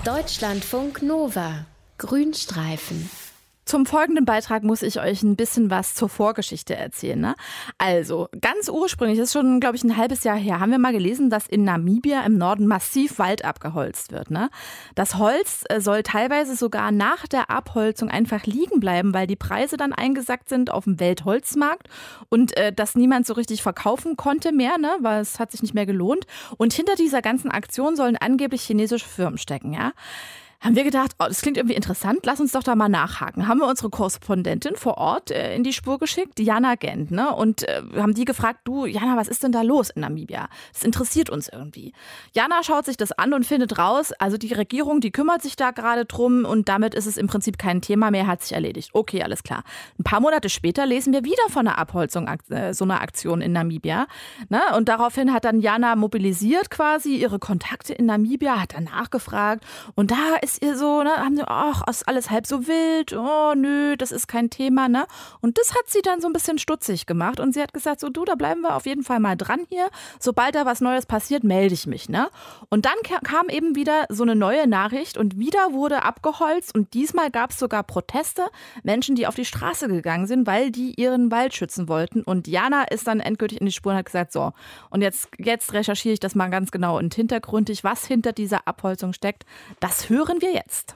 Deutschlandfunk Nova. Grünstreifen. Zum folgenden Beitrag muss ich euch ein bisschen was zur Vorgeschichte erzählen. Ne? Also, ganz ursprünglich, das ist schon, glaube ich, ein halbes Jahr her, haben wir mal gelesen, dass in Namibia im Norden massiv Wald abgeholzt wird. Ne? Das Holz soll teilweise sogar nach der Abholzung einfach liegen bleiben, weil die Preise dann eingesackt sind auf dem Weltholzmarkt und das niemand so richtig verkaufen konnte mehr, ne? Weil es hat sich nicht mehr gelohnt. Und hinter dieser ganzen Aktion sollen angeblich chinesische Firmen stecken, ja. Haben wir gedacht, das klingt irgendwie interessant, lass uns doch da mal nachhaken. Haben wir unsere Korrespondentin vor Ort in die Spur geschickt, Jana Gent, ne? Und haben die gefragt, du, Jana, was ist denn da los in Namibia? Das interessiert uns irgendwie. Jana schaut sich das an und findet raus, also die Regierung, die kümmert sich da gerade drum und damit ist es im Prinzip kein Thema mehr, hat sich erledigt. Okay, alles klar. Ein paar Monate später lesen wir wieder von einer Abholzung, so einer Aktion in Namibia. Ne? Und daraufhin hat dann Jana mobilisiert quasi ihre Kontakte in Namibia, hat dann nachgefragt und da ist ihr so, ne, haben sie, ach, ist alles halb so wild, oh nö, das ist kein Thema, ne? Und das hat sie dann so ein bisschen stutzig gemacht und sie hat gesagt, so du, da bleiben wir auf jeden Fall mal dran hier, sobald da was Neues passiert, melde ich mich, ne? Und dann kam eben wieder so eine neue Nachricht und wieder wurde abgeholzt und diesmal gab es sogar Proteste, Menschen, die auf die Straße gegangen sind, weil die ihren Wald schützen wollten und Jana ist dann endgültig in die Spur und hat gesagt, so, und jetzt recherchiere ich das mal ganz genau und hintergründig, was hinter dieser Abholzung steckt, das hören wir jetzt.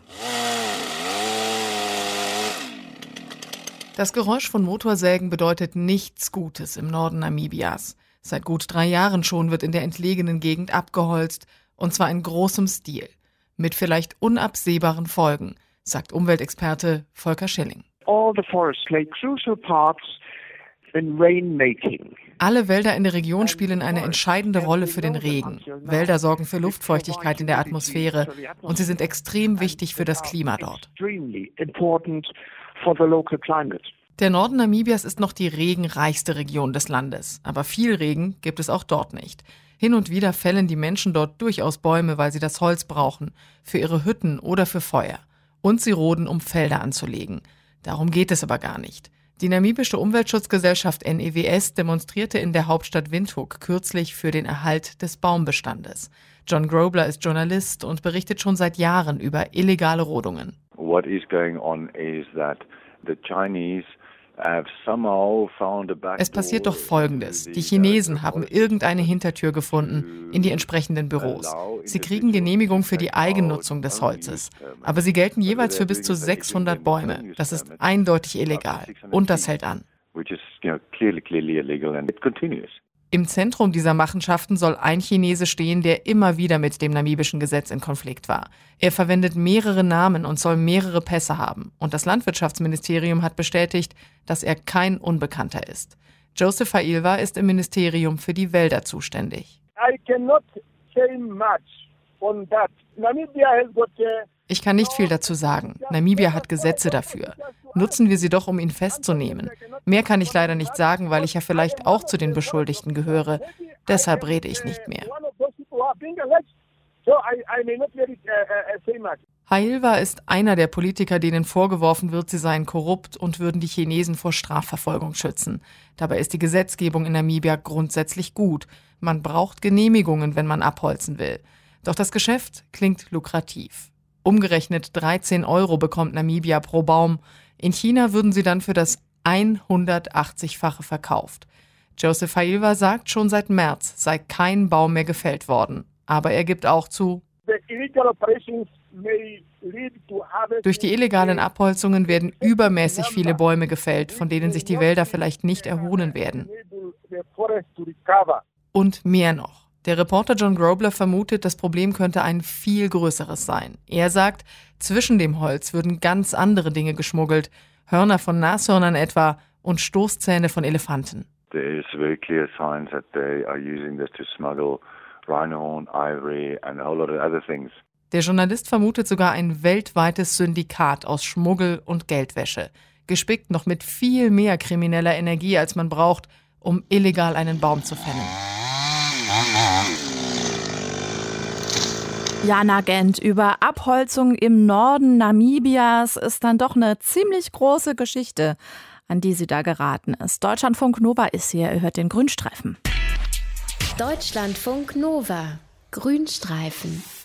Das Geräusch von Motorsägen bedeutet nichts Gutes im Norden Namibias. Seit gut 3 Jahren schon wird in der entlegenen Gegend abgeholzt, und zwar in großem Stil. Mit vielleicht unabsehbaren Folgen, sagt Umweltexperte Volker Schilling. All the forests play crucial parts in rainmaking. Alle Wälder in der Region spielen eine entscheidende Rolle für den Regen. Wälder sorgen für Luftfeuchtigkeit in der Atmosphäre und sie sind extrem wichtig für das Klima dort. Der Norden Namibias ist noch die regenreichste Region des Landes, aber viel Regen gibt es auch dort nicht. Hin und wieder fällen die Menschen dort durchaus Bäume, weil sie das Holz brauchen, für ihre Hütten oder für Feuer. Und sie roden, um Felder anzulegen. Darum geht es aber gar nicht. Die namibische Umweltschutzgesellschaft NEWS demonstrierte in der Hauptstadt Windhoek kürzlich für den Erhalt des Baumbestandes. John Grobler ist Journalist und berichtet schon seit Jahren über illegale Rodungen. What is going on is that the Chinese have somehow found a backdoor. Es passiert doch Folgendes. Die Chinesen haben irgendeine Hintertür gefunden in die entsprechenden Büros. Sie kriegen Genehmigung für die Eigennutzung des Holzes. Aber sie gelten jeweils für bis zu 600 Bäume. Das ist eindeutig illegal. Und das hält an. Im Zentrum dieser Machenschaften soll ein Chinese stehen, der immer wieder mit dem namibischen Gesetz in Konflikt war. Er verwendet mehrere Namen und soll mehrere Pässe haben. Und das Landwirtschaftsministerium hat bestätigt, dass er kein Unbekannter ist. Joseph Hailwa ist im Ministerium für die Wälder zuständig. Ich kann nicht viel dazu sagen. Namibia hat Gesetze dafür. Nutzen wir sie doch, um ihn festzunehmen. Mehr kann ich leider nicht sagen, weil ich ja vielleicht auch zu den Beschuldigten gehöre. Deshalb rede ich nicht mehr. Hailwa ist einer der Politiker, denen vorgeworfen wird, sie seien korrupt und würden die Chinesen vor Strafverfolgung schützen. Dabei ist die Gesetzgebung in Namibia grundsätzlich gut. Man braucht Genehmigungen, wenn man abholzen will. Doch das Geschäft klingt lukrativ. Umgerechnet 13 € bekommt Namibia pro Baum. In China würden sie dann für das 180-fache verkauft. Joseph Hailwa sagt, schon seit März sei kein Baum mehr gefällt worden. Aber er gibt auch zu, durch die illegalen Abholzungen werden übermäßig viele Bäume gefällt, von denen sich die Wälder vielleicht nicht erholen werden. Und mehr noch. Der Reporter John Grobler vermutet, das Problem könnte ein viel größeres sein. Er sagt, zwischen dem Holz würden ganz andere Dinge geschmuggelt, Hörner von Nashörnern etwa und Stoßzähne von Elefanten. There is very clear signs that they are using this to smuggle rhino, ivory and a whole lot of other things. Der Journalist vermutet sogar ein weltweites Syndikat aus Schmuggel und Geldwäsche, gespickt noch mit viel mehr krimineller Energie, als man braucht, um illegal einen Baum zu fällen. Jana Gent über Abholzung im Norden Namibias ist dann doch eine ziemlich große Geschichte, an die sie da geraten ist. Deutschlandfunk Nova ist hier, ihr hört den Grünstreifen. Deutschlandfunk Nova. Grünstreifen.